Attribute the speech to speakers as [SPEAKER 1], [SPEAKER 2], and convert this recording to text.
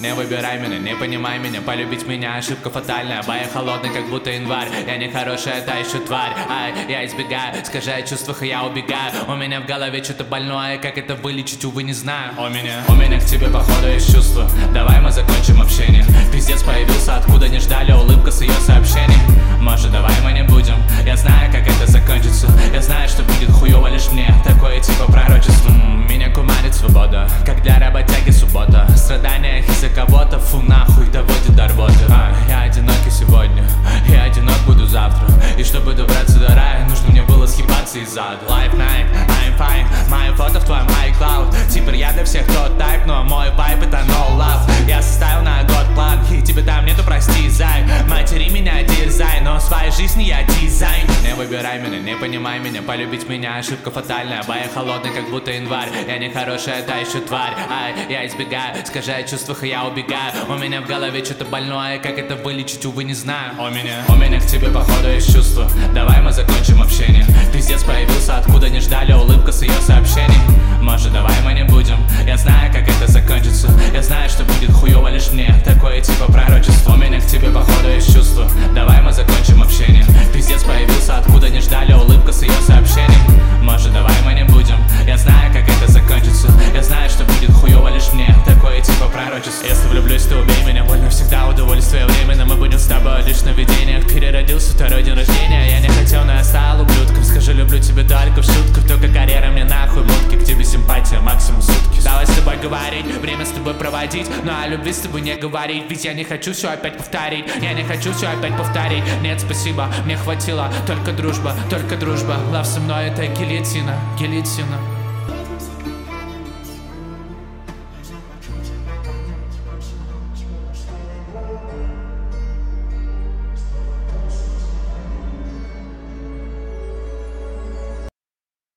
[SPEAKER 1] Не выбирай меня, не понимай меня, полюбить меня ошибка фатальная. Бая холодный, как будто январь. Я не хорошая, та еще тварь. Ай, я избегаю, скажи о чувствах, и я убегаю. У меня в голове что-то больное, как это вылечить, увы, не знаю. У меня к тебе походу есть чувство. Давай мы закончим общение. Пиздец появился, откуда не ждали, улыбка с ее сообщений. Может, давай мы не будем. Я знаю, как это закончится. Я знаю, что будет хуёво лишь мне. Такое типа пророчество. Меня кумарит свобода, как для работяги суббота. Страдания из-за кого-то, фу нахуй, доводит до рвоты. Я одинокий сегодня, я одинок буду завтра. И чтобы добраться до рая, нужно мне было съебаться из ада. Life night, I'm fine, мое фото в твоем iCloud. Теперь я для всех тот тайп, но мой вайб это no love. Я составил на год план, и тебе там нету прости, зай. Матери меня дерзай, но в своей жизни я дизайн. Не выбирай меня, не понимай меня, полюбить меня ошибка фатальная. Бая холодный, как будто январь. Я не хорошая, та еще тварь. Ай, я избегаю, скажи о чувствах, и я убегаю. У меня в голове что-то больное, как это вылечить, увы, не знаю. У меня к тебе походу есть чувство. Давай мы закончим общение. Пиздец появился, откуда не ждали, улыбка с ее сообщений. Может, давай мы не будем. Я знаю, как это закончится. Я знаю, что будет хуёво лишь мне. Такое типа пророчество. У меня к тебе походу есть чувство. Давай мы закончим общение. Пиздец появился, откуда не ждали, улыбка с ее сообщений. Может, давай мы не будем. Я знаю, как это закончится. Я знаю, что будет хуёво лишь мне. Такое типа пророчество. Если влюблюсь, то убей меня. Больно всегда, удовольствие временно. Мы будем с тобой лишь на видениях. Переродился, второй день рождения. Я не хотел, но я стал ублюдком. Скажи, люблю тебя только в шутку. Только карьера мне нахуй будки. К тебе симпатия, максимум сутки. Давай с тобой говорить, время с тобой проводить. Но о любви с тобой не говорить. Ведь я не хочу все опять повторить. Я не хочу все опять повторить. Нет, спасибо, мне хватило. Только дружба, только дружба. Лав со мной это гильотина, гильотина.